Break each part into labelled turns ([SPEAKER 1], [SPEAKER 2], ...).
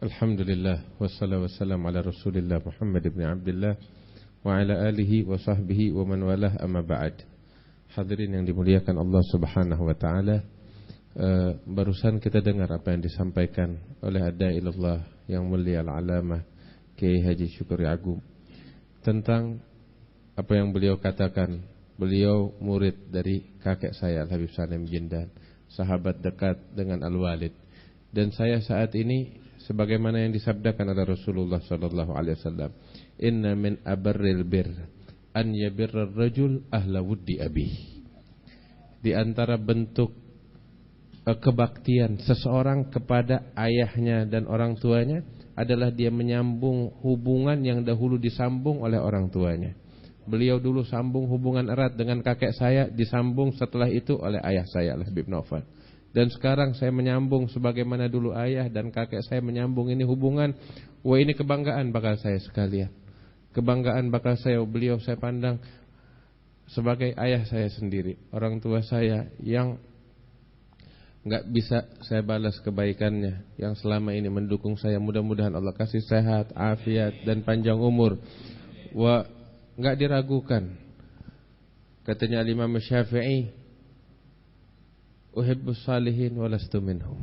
[SPEAKER 1] Alhamdulillah wassalatu wassalamu ala Rasulillah Muhammad ibn Abdullah wa ala alihi wa sahbihi wa man walah, amma ba'd. Hadirin yang dimuliakan Allah Subhanahu wa taala, barusan kita dengar apa yang disampaikan oleh Adailallah yang mulia al-alamah Kiai Haji Syukuri Agung tentang apa yang beliau katakan. Beliau murid dari kakek saya Al-Habib Salim Jindan, sahabat dekat dengan Al-Walid. Dan saya saat ini sebagaimana yang disabdakan oleh Rasulullah sallallahu alaihi wasallam, inna min abarril bir an yabirrar rajul ahla wuddi abih. Di antara bentuk kebaktian seseorang kepada ayahnya dan orang tuanya adalah dia menyambung hubungan yang dahulu disambung oleh orang tuanya. Beliau dulu sambung hubungan erat dengan kakek saya, disambung setelah itu oleh ayah saya Al-Habib Naufal. Dan sekarang saya menyambung sebagaimana dulu ayah dan kakek saya menyambung ini hubungan. Wah, ini kebanggaan bakal saya sekalian. Kebanggaan bakal saya, beliau saya pandang sebagai ayah saya sendiri, orang tua saya yang gak bisa saya balas kebaikannya, yang selama ini mendukung saya. Mudah-mudahan Allah kasih sehat, afiat dan panjang umur. Wah, gak diragukan. Katanya Imam Syafi'i, uhibbus salihin walastu minhum.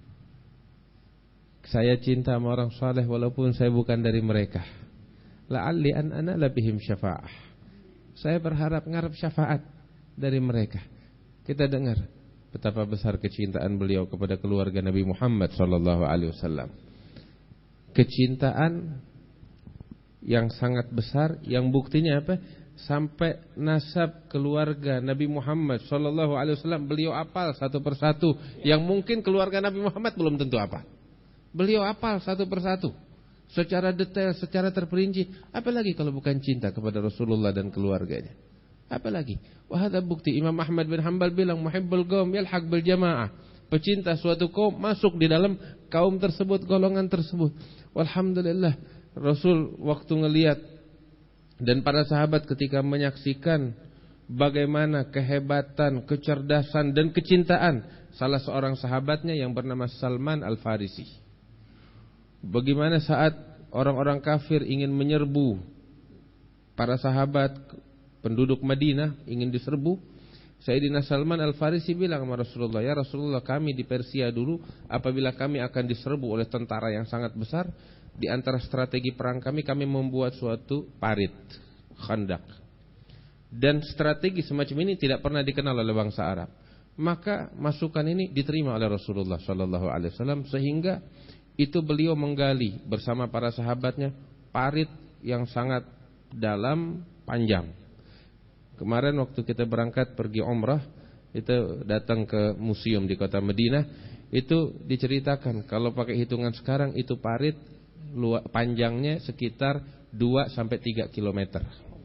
[SPEAKER 1] Saya cinta sama orang saleh walaupun saya bukan dari mereka. La'alli an anala bihim syafa'ah. Saya berharap ngarep syafaat dari mereka. Kita dengar betapa besar kecintaan beliau kepada keluarga Nabi Muhammad sallallahu alaihi wasallam. Kecintaan yang sangat besar, yang buktinya apa? Sampai nasab keluarga Nabi Muhammad sallallahu alaihi wasallam beliau hafal satu persatu, yang mungkin keluarga Nabi Muhammad belum tentu hafal. Beliau hafal satu persatu secara detail, secara terperinci. Apalagi kalau bukan cinta kepada Rasulullah dan keluarganya. Apalagi? Wah, ada bukti. Imam Ahmad bin Hanbal bilang, muhibbul qaum yalhaq bil jamaah. Pecinta suatu kaum masuk di dalam kaum tersebut, golongan tersebut. Walhamdulillah, Rasul waktu ngelihat dan para sahabat ketika menyaksikan bagaimana kehebatan, kecerdasan dan kecintaan salah seorang sahabatnya yang bernama Salman Al-Farisi. Bagaimana saat orang-orang kafir ingin menyerbu para sahabat penduduk Madinah, ingin diserbu, Sayyidina Salman Al-Farisi bilang sama Rasulullah, ya Rasulullah, kami di Persia dulu apabila kami akan diserbu oleh tentara yang sangat besar, di antara strategi perang kami membuat suatu parit, khandak. Dan strategi semacam ini tidak pernah dikenal oleh bangsa Arab. Maka masukan ini diterima oleh Rasulullah sallallahu alaihi wasallam, sehingga itu beliau menggali bersama para sahabatnya parit yang sangat dalam, panjang. Kemarin waktu kita berangkat pergi umrah, itu datang ke museum di kota Madinah, itu diceritakan kalau pakai hitungan sekarang itu parit panjangnya sekitar 2-3 km.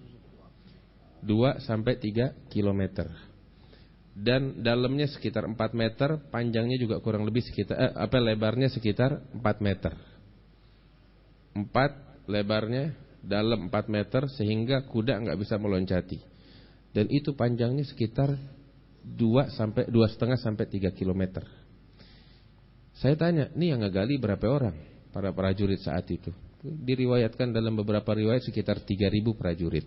[SPEAKER 1] 2-3 km. Dan dalamnya sekitar 4 meter, panjangnya juga kurang lebih sekitar lebarnya sekitar 4 meter. 4 lebarnya, dalam 4 meter, sehingga kuda enggak bisa meloncati. Dan itu panjangnya sekitar 2,5-3 km. Saya tanya, ini yang ngegali berapa orang? Para prajurit saat itu. Diriwayatkan dalam beberapa riwayat sekitar 3.000 prajurit.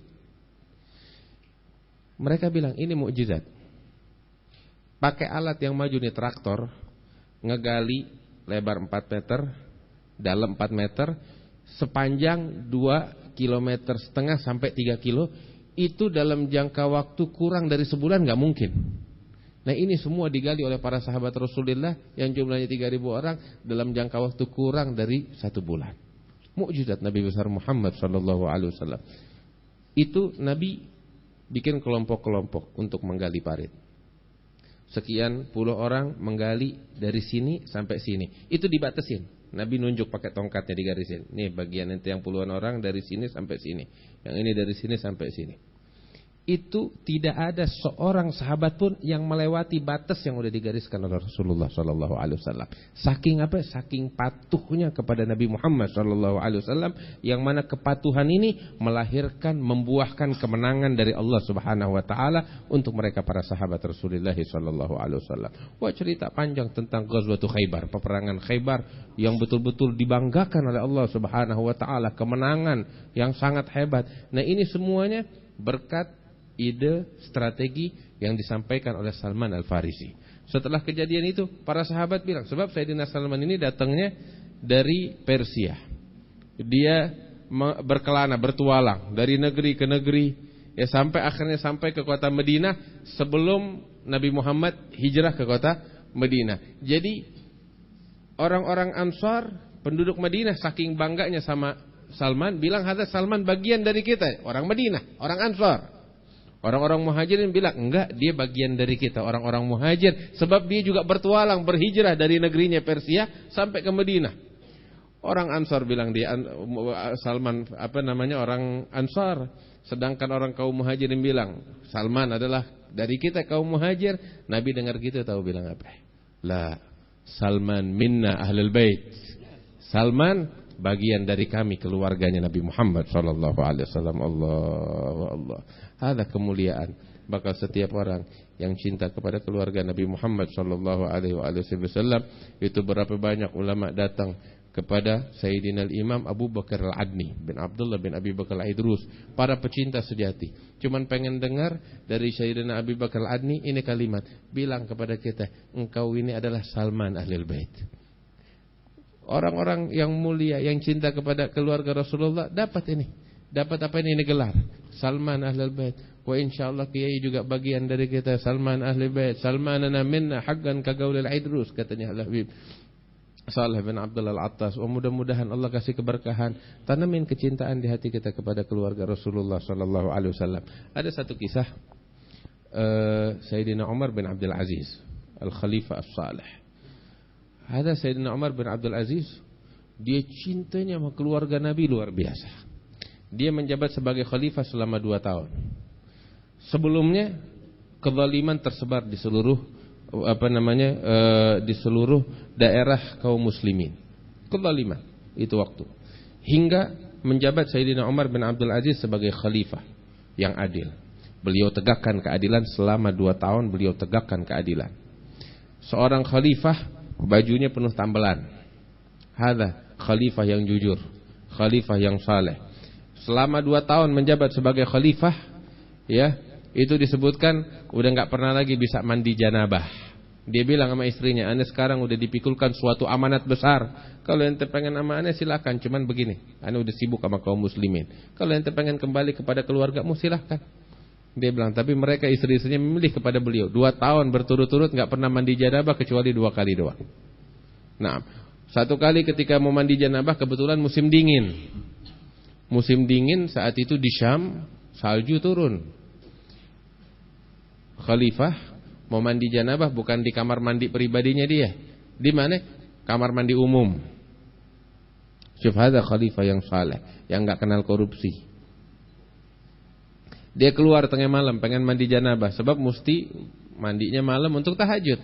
[SPEAKER 1] Mereka bilang ini mukjizat. Pakai alat yang maju nih, traktor, ngegali lebar 4 meter, dalam 4 meter, sepanjang 2,5 km sampai 3 kilo, itu dalam jangka waktu kurang dari sebulan gak mungkin. Nah, ini semua digali oleh para sahabat Rasulullah yang jumlahnya 3.000 orang dalam jangka waktu kurang dari 1 bulan. Mukjizat Nabi besar Muhammad sallallahu alaihi wasallam. Itu Nabi bikin kelompok-kelompok untuk menggali parit. Sekian puluh orang menggali dari sini sampai sini. Itu dibatasin. Nabi nunjuk pakai tongkatnya, digarisin. Nih bagian itu yang puluhan orang dari sini sampai sini. Yang ini dari sini sampai sini. itu tidak ada seorang sahabat pun yang melewati batas yang sudah digariskan oleh Rasulullah sallallahu alaihi wasallam. Saking apa? Saking patuhnya kepada Nabi Muhammad sallallahu alaihi wasallam, yang mana kepatuhan ini melahirkan, membuahkan kemenangan dari Allah Subhanahu wa taala untuk mereka para sahabat Rasulullah sallallahu alaihi wasallam. Wah, cerita panjang tentang Ghazwatul Khaibar, peperangan Khaibar yang betul-betul dibanggakan oleh Allah Subhanahu wa taala, kemenangan yang sangat hebat. Nah, ini semuanya berkat ide, strategi yang disampaikan oleh Salman Al-Farisi. Setelah kejadian itu, para sahabat bilang, sebab Sayyidina Salman ini datangnya dari Persia. Dia berkelana, bertualang dari negeri ke negeri, ya sampai akhirnya sampai ke kota Madinah sebelum Nabi Muhammad hijrah ke kota Madinah. Jadi orang-orang Ansar, penduduk Madinah saking bangganya sama Salman, bilang hadza Salman bagian dari kita, orang Madinah, orang Ansar. Orang-orang Muhajirin bilang enggak, dia bagian dari kita, orang-orang Muhajir, sebab dia juga bertualang, berhijrah dari negerinya Persia sampai ke Madinah. Orang Ansar bilang dia Salman orang Ansar, sedangkan orang kaum Muhajirin bilang Salman adalah dari kita kaum Muhajir. Nabi dengar gitu tahu bilang apa? La, Salman minna ahlul bait. Salman bagian dari kami, keluarganya Nabi Muhammad sallallahu alaihi wasallam. Allah. Ada kemuliaan. Bakal setiap orang yang cinta kepada keluarga Nabi Muhammad sallallahu alaihi wasallam, itu berapa banyak ulama datang kepada Sayyidina Imam Abu Bakar Al-Adni bin Abdullah bin Abi Bakar Al-Idrus, para pecinta sejati. Cuman pengen dengar dari Sayyidina Abi Bakar Al-Adni ini kalimat, bilang kepada kita, engkau ini adalah Salman Ahlul Bait. Orang-orang yang mulia, yang cinta kepada keluarga Rasulullah dapat ini. Dapat apa ini gelar? Salman Ahlul Bait. Wa insyaallah kiai juga bagian dari kita, Salman Ahlul Bait. Salmanana minna haqqan ka qaulil Idrus, katanya Al-Habib Saleh bin Abdullah Al-Attas. Mudah-mudahan Allah kasih keberkahan, tanamin kecintaan di hati kita kepada keluarga Rasulullah sallallahu alaihi wasallam. Ada satu kisah Sayyidina Umar bin Abdul Aziz, Al-Khalifah As-Salih. Ada Sayyidina Umar bin Abdul Aziz, dia cintanya sama keluarga Nabi luar biasa. Dia menjabat sebagai khalifah selama 2 tahun. Sebelumnya kezaliman tersebar di seluruh di seluruh daerah kaum muslimin. Kezaliman itu waktu. Hingga menjabat Sayyidina Umar bin Abdul Aziz sebagai khalifah yang adil. Beliau tegakkan keadilan selama 2 tahun, beliau tegakkan keadilan. Seorang khalifah bajunya penuh tambelan. Hadza khalifah yang jujur, khalifah yang saleh. Selama 2 tahun menjabat sebagai khalifah, ya, itu disebutkan udah enggak pernah lagi bisa mandi janabah. Dia bilang sama istrinya, "Ane sekarang udah dipikulkan suatu amanat besar. Kalau ente pengen sama ane silakan, cuman begini, ane udah sibuk sama kaum muslimin. Kalau ente pengen kembali kepada keluargamu silakan." Dia bilang, tapi mereka istri-istrinya memilih kepada beliau. 2 tahun berturut-turut enggak pernah mandi janabah kecuali 2 kali doang. Nah, 1 kali ketika mau mandi janabah kebetulan musim dingin. Musim dingin saat itu di Syam, salju turun. Khalifah mau mandi janabah bukan di kamar mandi pribadinya dia. Di mana? Kamar mandi umum. Syuf hadza khalifah yang saleh, yang enggak kenal korupsi. Dia keluar tengah malam pengen mandi janabah, sebab mesti mandinya malam untuk tahajud.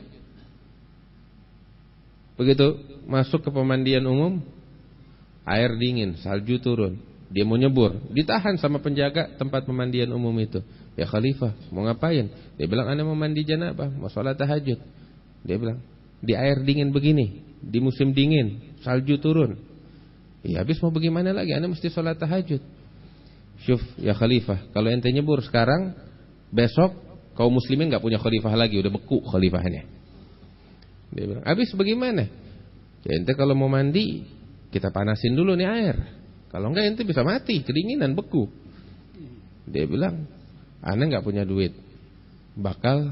[SPEAKER 1] Begitu masuk ke pemandian umum, air dingin, salju turun. Dia mau nyebur, ditahan sama penjaga tempat pemandian umum itu. Ya khalifah, mau ngapain? Dia bilang, ana mau mandi janabah, mau sholat tahajud. Dia bilang, di air dingin begini, di musim dingin, salju turun. Ya habis mau bagaimana lagi? Ana mesti sholat tahajud. Syuf, ya khalifah, kalau ente nyebur sekarang, besok kaum muslimin gak punya khalifah lagi, udah beku khalifahnya. Dia bilang, habis bagaimana? Ya ente kalau mau mandi, kita panasin dulu nih air. Kalau enggak ente bisa mati, kedinginan, beku. Dia bilang, ana enggak punya duit. Bakal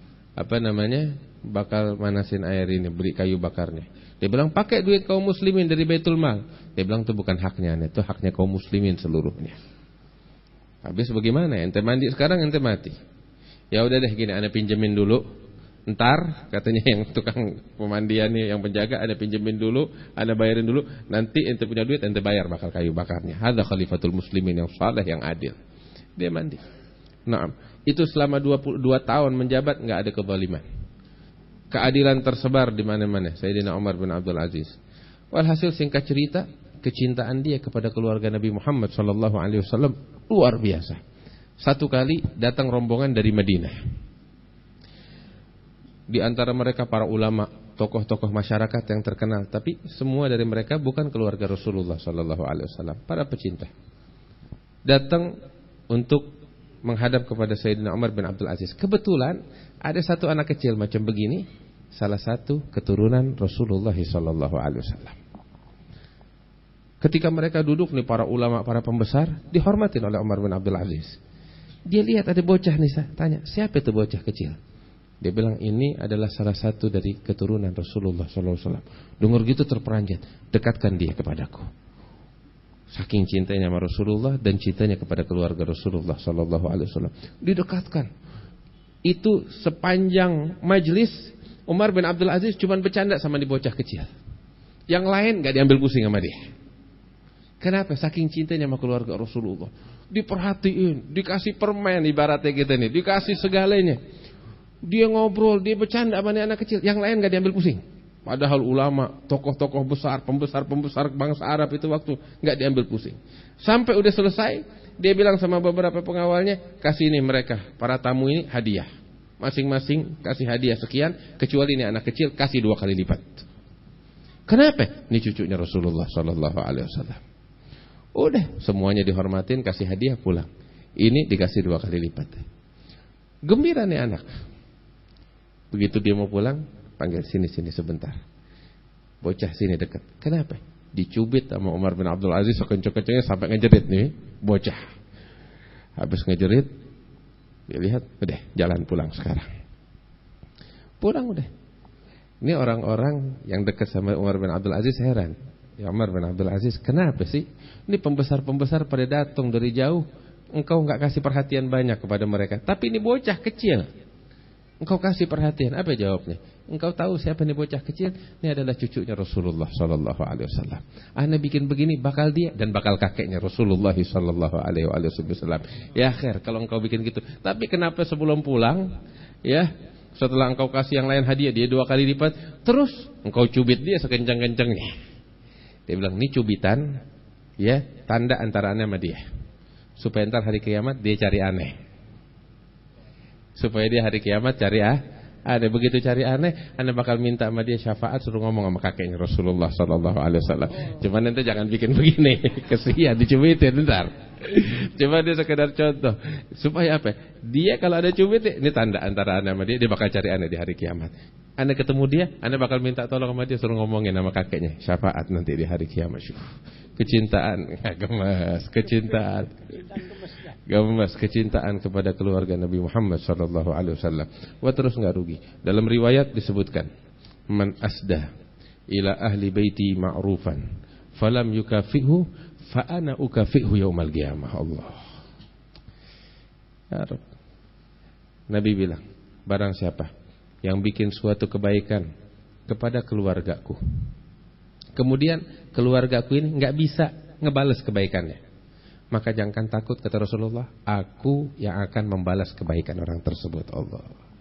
[SPEAKER 1] manasin air ini, beli kayu bakarnya. Dia bilang, pakai duit kaum muslimin dari Baitul Mal. Dia bilang, itu bukan haknya, itu haknya kaum muslimin seluruhnya. Habis bagaimana? Ente mandi sekarang, ente mati. Ya udah deh gini, ana pinjemin dulu. Ntar katanya yang tukang pemandiannya, yang penjaga, anda pinjemin dulu, anda bayarin dulu, nanti ente punya duit ente bayar bakal kayu bakarnya. Hadza khalifatul muslimin yang saleh, yang adil. Dia mandi. Nah, itu selama 22 tahun menjabat nggak ada kezaliman. Keadilan tersebar di mana-mana. Sayyidina Umar bin Abdul Aziz. Walhasil singkat cerita, kecintaan dia kepada keluarga Nabi Muhammad sallallahu alaihi wasallam luar biasa. Satu kali datang rombongan dari Madinah. Di antara mereka para ulama, tokoh-tokoh masyarakat yang terkenal, tapi semua dari mereka bukan keluarga Rasulullah sallallahu alaihi wasallam, para pecinta. Datang untuk menghadap kepada Sayyidina Umar bin Abdul Aziz. Kebetulan ada satu anak kecil macam begini, salah satu keturunan Rasulullah sallallahu alaihi wasallam. Ketika mereka duduk nih, para ulama, para pembesar, dihormatin oleh Umar bin Abdul Aziz. Dia lihat ada bocah nih, tanya, siapa itu bocah kecil? Dia bilang, ini adalah salah satu dari keturunan Rasulullah sallallahu alaihi wasallam. Dengar gitu terperanjat, dekatkan dia kepadaku. Saking cintanya sama Rasulullah dan cintanya kepada keluarga Rasulullah sallallahu alaihi wasallam, didekatkan. Itu sepanjang majlis Umar bin Abdul Aziz cuma bercanda sama di bocah kecil. Yang lain enggak diambil pusing sama dia. Kenapa? Saking cintanya sama keluarga Rasulullah. Diperhatiin, dikasih permen ibaratnya kita nih, dikasih segalanya. Dia ngobrol, dia bercanda sama anak kecil, yang lain enggak diambil pusing. Padahal ulama, tokoh-tokoh besar, pembesar bangsa Arab itu waktu nggak diambil pusing. Sampai udah selesai, dia bilang sama beberapa pengawalnya, kasih ini mereka, para tamu ini hadiah. Masing-masing kasih hadiah sekian, kecuali ini anak kecil kasih 2 kali lipat. Kenapa? Ini cucunya Rasulullah sallallahu alaihi wasallam. Udah, semuanya dihormatin, kasih hadiah, pulang. Ini dikasih 2 kali lipat. Gembira nih anak. Begitu dia mau pulang, panggil sini sebentar. Bocah sini dekat. Kenapa? Dicubit sama Umar bin Abdul Aziz sekencang-kencangnya sampai ngejerit nih bocah. Habis ngejerit, dia lihat, udah jalan pulang sekarang. Pulang udah. Ini orang-orang yang dekat sama Umar bin Abdul Aziz heran. Ya Umar bin Abdul Aziz, kenapa sih? Ini pembesar-pembesar pada datang dari jauh, engkau enggak kasih perhatian banyak kepada mereka. Tapi ini bocah kecil, engkau kasih perhatian. Apa jawabnya? Engkau tahu siapa nih bocah kecil? Ini adalah cucunya Rasulullah sallallahu alaihi wasallam. Ana bikin begini bakal dia dan bakal kakeknya Rasulullah sallallahu alaihi wasallam. Ya khair kalau engkau bikin gitu. Tapi kenapa sebelum pulang, ya, setelah engkau kasih yang lain hadiah, dia 2 kali lipat, terus engkau cubit dia sekencang-kencangnya. Dia bilang, ini cubitan, ya, tanda antara ana sama dia. Supaya ntar hari kiamat dia cari aneh. Supaya dia hari kiamat cari ada begitu cari aneh, anda bakal minta sama dia syafaat, suruh ngomong sama kakeknya Rasulullah sallallahu alaihi wasallam. Cuman nanti jangan bikin begini, kesian dicubitin ntar. Cuma dia sekedar contoh. Supaya apa? Dia kalau ada cubit, ini tanda antara anda sama dia bakal cari aneh di hari kiamat. Anda ketemu dia, anda bakal minta tolong sama dia, suruh ngomongin sama kakeknya syafaat nanti di hari kiamat. Kecintaan, gemas, kecintaan. Gemas kecintaan kepada keluarga Nabi Muhammad sallallahu alaihi wasallam. Wah, terus enggak rugi. Dalam riwayat disebutkan, man asda ila ahli baiti ma'rufan falam yukafihu fa ana ukafihu yaumal qiyamah. Allah. Ya Rabb. Nabi bilang, barang siapa yang bikin suatu kebaikan kepada keluargaku, kemudian keluargaku ini enggak bisa ngebales kebaikannya, maka jangan takut, kata Rasulullah, aku yang akan membalas kebaikan orang tersebut. Allah.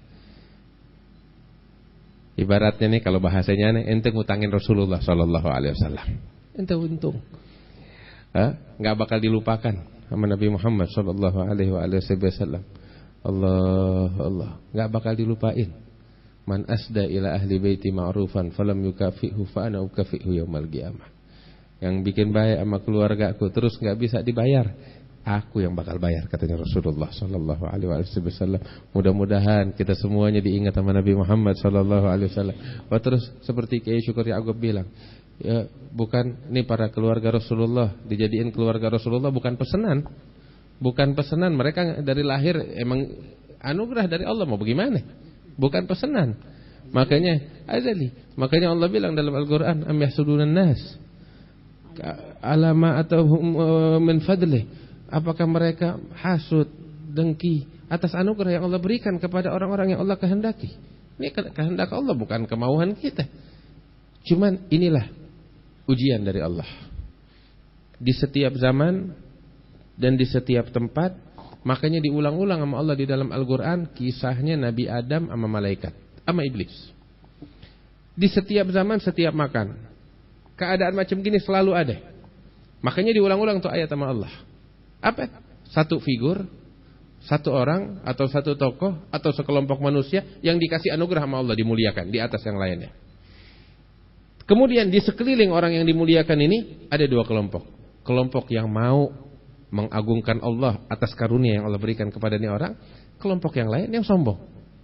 [SPEAKER 1] Ibaratnya nih kalau bahasanya nih, ente ngutangin Rasulullah sallallahu alaihi wasallam, ente untung, nggak bakal dilupakan sama Nabi Muhammad sallallahu alaihi wasallam. Allah, nggak bakal dilupain. Man asda ila ahli baiti ma'rufan falam yukafihu fa ana ukafihu yaumal qiyamah. Yang bikin baik sama keluargaku terus nggak bisa dibayar, aku yang bakal bayar, katanya Rasulullah sallallahu alaihi wasallam. Mudah-mudahan kita semuanya diingat sama Nabi Muhammad sallallahu alaihi wasallam. Wah, terus seperti Kiai Syukur Ya'qub bilang, ya, bukan ini para keluarga Rasulullah dijadiin keluarga Rasulullah bukan pesanan. Bukan pesanan, mereka dari lahir emang anugerah dari Allah, mau bagaimana? Bukan pesanan. Makanya azali. Makanya Allah bilang dalam Al-Qur'an, am yahsudunan nas alama atau min fadlih. Apakah mereka hasud, dengki atas anugerah yang Allah berikan kepada orang-orang yang Allah kehendaki? Ini kehendak Allah, bukan kemauan kita. Cuman inilah ujian dari Allah. Di setiap zaman dan di setiap tempat Makanya diulang-ulang sama Allah di dalam Al-Quran kisahnya Nabi Adam sama malaikat, sama iblis. Di setiap zaman, setiap makan, keadaan macam gini selalu ada. Makanya diulang-ulang tuh ayat sama Allah. Apa? Satu figur, satu orang, atau satu tokoh, atau sekelompok manusia yang dikasih anugerah sama Allah, dimuliakan di atas yang lainnya. Kemudian di sekeliling orang yang dimuliakan ini ada dua kelompok. Kelompok yang mau mengagungkan Allah atas karunia yang Allah berikan kepada ini orang. Kelompok yang lain yang sombong.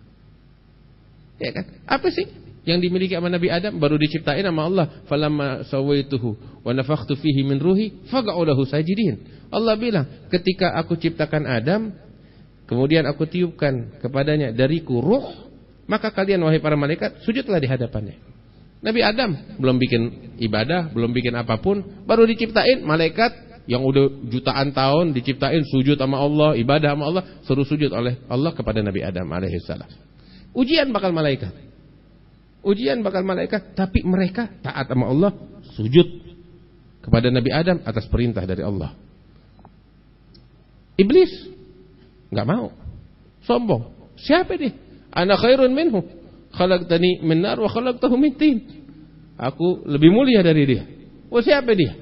[SPEAKER 1] Ya kan? Apa sih yang dimiliki sama Nabi Adam? Baru diciptain sama Allah. Falamma sawaituhu wa nafakhtu fihi min ruhi faqa'u lahu sajidin. Allah bilang, ketika aku ciptakan Adam, kemudian aku tiupkan kepadanya dariku ruh, maka kalian wahai para malaikat sujudlah di hadapannya. Nabi Adam belum bikin ibadah, belum bikin apapun, baru diciptain malaikat yang udah jutaan tahun diciptain sujud sama Allah, ibadah sama Allah, suruh sujud oleh Allah kepada Nabi Adam alaihissalam. Ujian bakal malaikat. Ujian bakal malaikat, tapi mereka taat sama Allah, sujud kepada Nabi Adam atas perintah dari Allah. Iblis enggak mau, sombong. Siapa dia? Ana khairun minhu, khalaqtani min nar wa khalaqtahu min tin. Aku lebih mulia dari dia. Oh, siapa dia?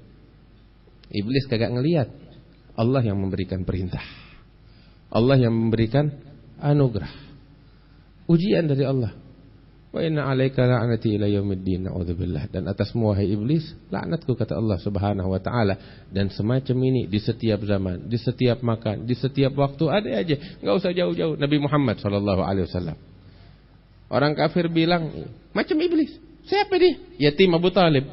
[SPEAKER 1] Iblis kagak ngelihat. Allah yang memberikan perintah, Allah yang memberikan anugerah, ujian dari Allah. Wa inna 'alaika la'nati ila yaumiddin, na'udzubillah. Dan atasmu wahai iblis laknatku, kata Allah Subhanahu wa taala. Dan semacam ini di setiap zaman, di setiap makan, di setiap waktu ada aja. Enggak usah jauh-jauh. Nabi Muhammad sallallahu alaihi wasallam. Orang kafir bilang macam iblis. Siapa dia? Yatim Abu Talib.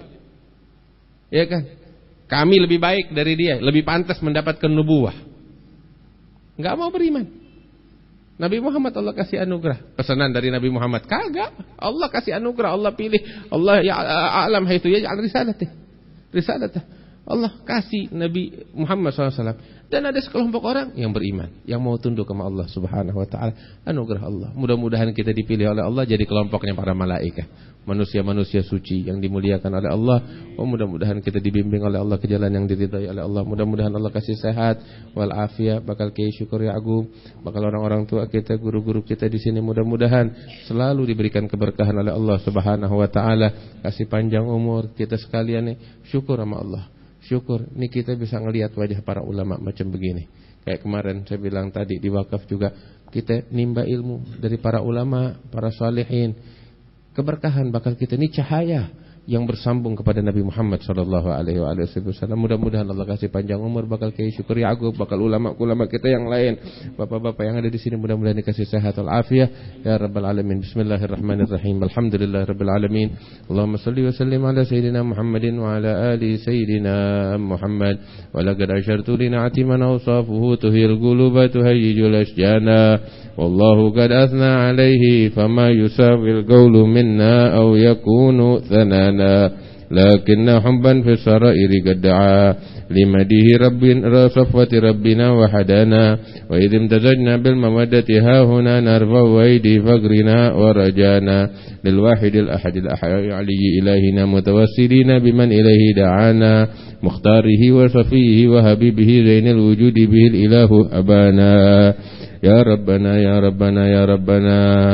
[SPEAKER 1] Ya kan? Kami lebih baik dari dia, lebih pantas mendapatkan nubuwah. Enggak mau beriman. Nabi Muhammad Allah kasih anugerah. Pesanan dari Nabi Muhammad kagak. Allah kasih anugerah, Allah pilih. Allah ya alam haitsu yaj'al risalatah. Allah kasih Nabi Muhammad SAW. Dan ada sekelompok orang yang beriman, yang mau tunduk sama Allah Subhanahu wa taala. Anugerah Allah. Mudah-mudahan kita dipilih oleh Allah jadi kelompoknya para malaikat, manusia-manusia suci yang dimuliakan oleh Allah. Oh, mudah-mudahan kita dibimbing oleh Allah ke jalan yang diridhai oleh Allah. Mudah-mudahan Allah kasih sehat wal afiat, bakal kiai syukur ya agung, bakal orang-orang tua kita, guru-guru kita di sini mudah-mudahan selalu diberikan keberkahan oleh Allah Subhanahu wa taala. Kasih panjang umur kita sekalian nih. Syukur sama Allah. Syukur, ini kita bisa ngelihat wajah para ulama macam begini. Kayak kemarin saya bilang tadi di wakaf juga, kita nimba ilmu dari para ulama, para salihin. Keberkahan bakal kita, ini cahaya yang bersambung kepada Nabi Muhammad sallallahu alaihi wasallam. Mudah-mudahan Allah kasih panjang umur, bakal kiai syukur ya agung, bakal ulama kita yang lain, bapak-bapak yang ada di sini, mudah-mudahan dikasih sehat wal afiat ya rabbal alamin. Bismillahirrahmanirrahim. Alhamdulillahirabbil alamin. Allahumma shalli wa sallim ala sayyidina Muhammadin wa ala ali sayyidina Muhammad. Wa laqad ashartu li na'ati man awsafuhu tuhil quluba tuhayyijul asjana. Wallahu qad athna alaihi fama yusawil qawlu minna aw yakunu thanana. لكن حبا في السرائر قد دعا لمديه صفوة ربنا وحدانا وإذ امتزجنا بالمودة ها هنا نرفع أيدي فقرنا ورجانا للواحد الأحد الأحد علي إلهنا متوسلين بمن إليه دعانا مختاره وصفيه وحبيبه زين الوجود به الإله أبانا يا ربنا يا ربنا يا ربنا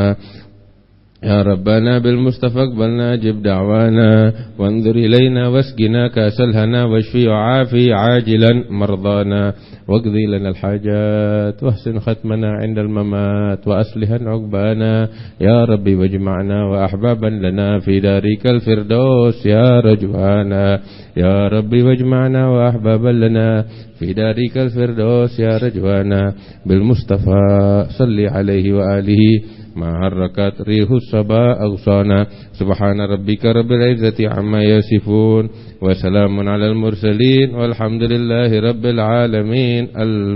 [SPEAKER 1] يا ربنا بالمصطفى اقبلنا اجب دعوانا وانظر إلينا واسقنا كأس الهنا واشفي وعافي عاجلا مرضانا واقضي لنا الحاجات واحسن ختمنا عند الممات وأصلحا عقبانا يا ربي واجمعنا وأحبابا لنا في دارك الفردوس يا رجوانا يا ربي واجمعنا وأحبابا لنا في دارك الفردوس يا رجوانا بالمصطفى صل عليه وآله ما حركت ريح الصبا أغصانا سبحان ربك رب العزة عما يصفون وسلام على المرسلين والحمد لله رب العالمين.